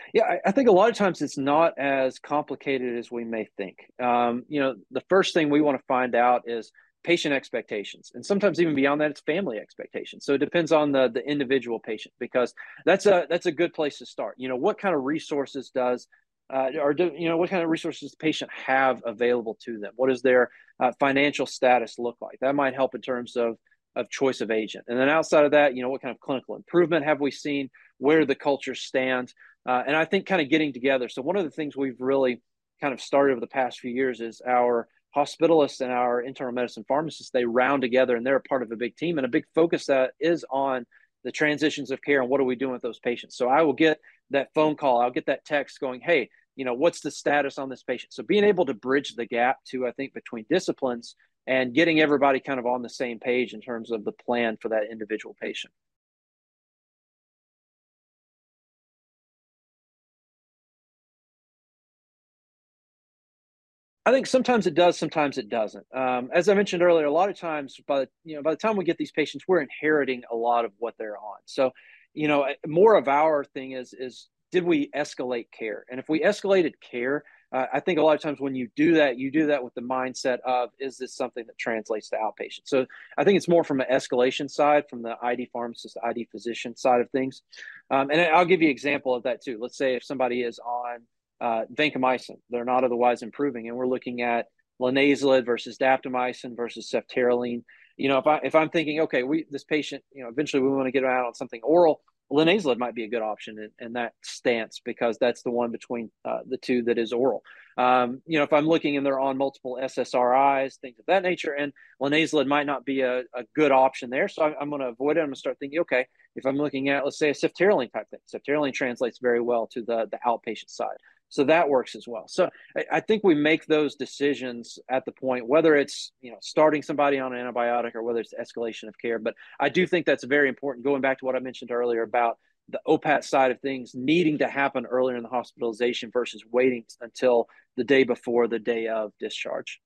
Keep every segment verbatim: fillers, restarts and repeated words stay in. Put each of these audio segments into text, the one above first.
Yeah, I, I think a lot of times it's not as complicated as we may think. Um, you know, the first thing we want to find out is patient expectations, and sometimes even beyond that, it's family expectations. So it depends on the the individual patient because that's a that's a good place to start. You know, what kind of resources does uh, or do, you know what kind of resources does the patient have available to them? What does their uh, financial status look like? That might help in terms of of choice of agent. And then outside of that, you know, what kind of clinical improvement have we seen? Where the culture stands? Uh, and I think kind of getting together. So one of the things we've really kind of started over the past few years is our hospitalists and our internal medicine pharmacists, they round together and they're a part of a big team, and a big focus that is on the transitions of care and what are we doing with those patients. So I will get that phone call, I'll get that text going, hey, you know, what's the status on this patient? So being able to bridge the gap to, I think, between disciplines and getting everybody kind of on the same page in terms of the plan for that individual patient. I think sometimes it does, sometimes it doesn't. Um, as I mentioned earlier, a lot of times, by the, you know, by the time we get these patients, we're inheriting a lot of what they're on. So, you know, more of our thing is is did we escalate care? And if we escalated care, uh, I think a lot of times when you do that, you do that with the mindset of is this something that translates to outpatient? So I think it's more from an escalation side, from the I D pharmacist, I D physician side of things. Um, and I'll give you an example of that too. Let's say if somebody is on uh, vancomycin. They're not otherwise improving, and we're looking at linezolid versus daptomycin versus ceftaroline. You know, if I if I'm thinking, okay, we this patient, you know, eventually we want to get them out on something oral, linezolid might be a good option in, in that stance because that's the one between uh, the two that is oral. Um, you know, if I'm looking and they're on multiple S S R Is, things of that nature, and linezolid might not be a, a good option there, so I, I'm going to avoid it. I'm going to start thinking, okay, if I'm looking at, let's say, a ceftaroline type thing, ceftaroline translates very well to the the outpatient side. So that works as well. So I, I think we make those decisions at the point, whether it's, you know, starting somebody on an antibiotic or whether it's escalation of care. But I do think that's very important. Going back to what I mentioned earlier about the O P A T side of things needing to happen earlier in the hospitalization versus waiting until the day before the day of discharge.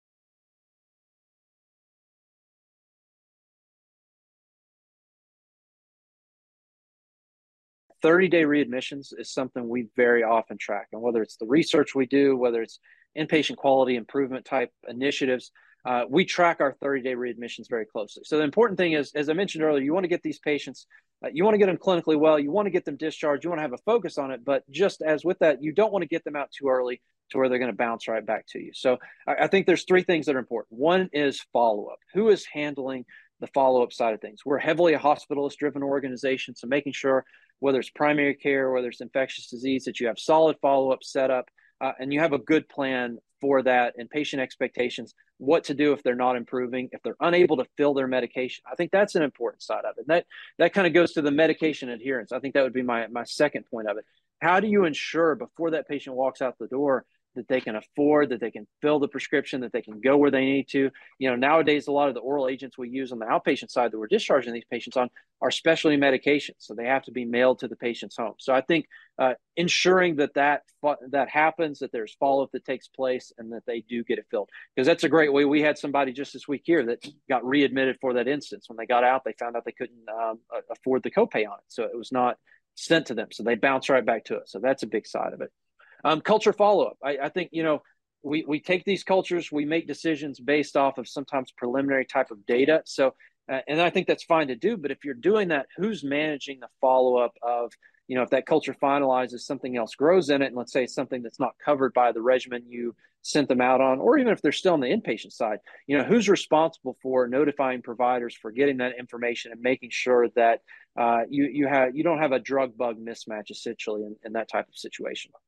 thirty day readmissions is something we very often track. And whether it's the research we do, whether it's inpatient quality improvement type initiatives, uh, we track our thirty day readmissions very closely. So the important thing is, as I mentioned earlier, you want to get these patients, uh, you want to get them clinically well, you want to get them discharged, you want to have a focus on it. But just as with that, you don't want to get them out too early to where they're going to bounce right back to you. So I, I think there's three things that are important. One is follow up. Who is handling the follow up side of things? We're heavily a hospitalist driven organization. So making sure whether it's primary care, whether it's infectious disease, that you have solid follow up set up uh, and you have a good plan for that and patient expectations, what to do if they're not improving, if they're unable to fill their medication. I think that's an important side of it. And that that kind of goes to the medication adherence. I think that would be my my second point of it. How do you ensure before that patient walks out the door that they can afford, that they can fill the prescription, that they can go where they need to? You know, nowadays, a lot of the oral agents we use on the outpatient side that we're discharging these patients on are specialty medications. So they have to be mailed to the patient's home. So I think uh, ensuring that that, that happens, that there's follow-up that takes place and that they do get it filled. Because that's a great way. We had somebody just this week here that got readmitted for that instance. When they got out, they found out they couldn't um, afford the copay on it. So it was not sent to them. So they bounced right back to us. So that's a big side of it. Um, culture follow up. I, I think, you know, we, we take these cultures, we make decisions based off of sometimes preliminary type of data. So, uh, and I think that's fine to do. But if you're doing that, who's managing the follow up of, you know, if that culture finalizes, something else grows in it, and let's say it's something that's not covered by the regimen you sent them out on, or even if they're still on the inpatient side, you know, who's responsible for notifying providers for getting that information and making sure that uh, you you have you don't have a drug bug mismatch essentially in, in that type of situation.